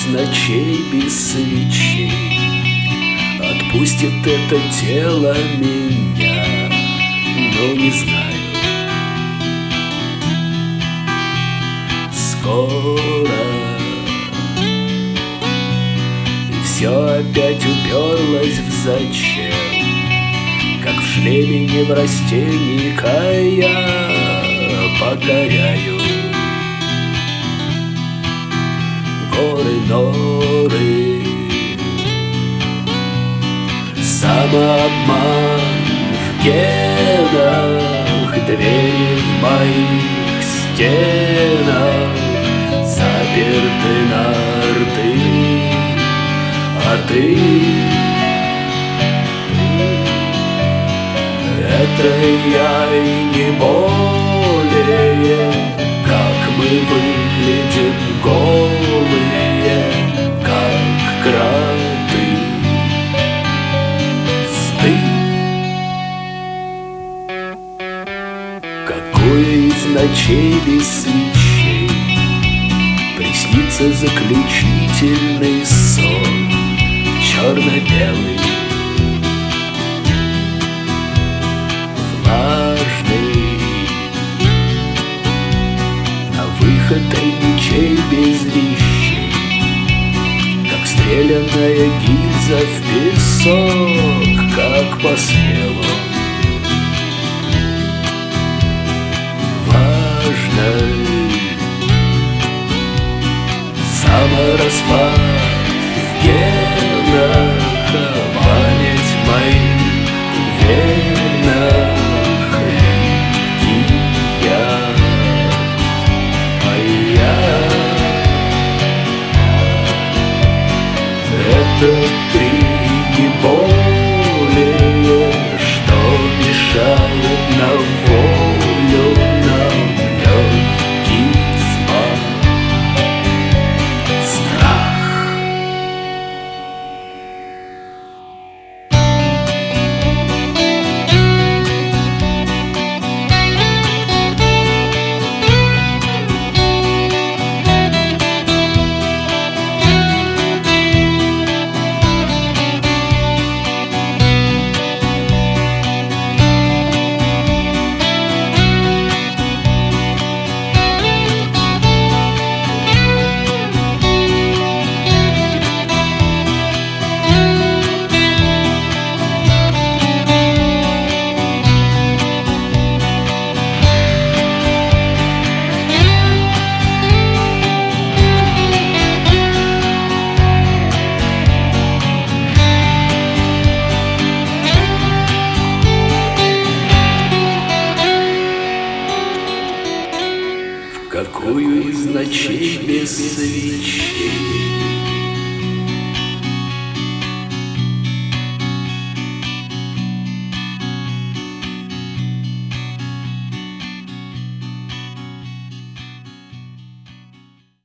из ночей без свечей отпустит это тело меня, но не знаю. Скоро и все опять уперлось в зачем, как в шлеме неврастенника я покоряю горы, норы. Самообман в генах, двери в моих стенах заперты на арты. Это я и не более, как мы выглядим голые, как кроты. Стыд. Какой из ночей без свечей приснится заключительный сон, черно-белый, влажный, на выход тайничей без вещей, как стрелянная гильза в песок, как посмел он. Важный самораспад в генах, память в моих венах, легкия моя. Это ты не более, что мешает на волю нам легкий взмах. Какую из ночей без свечей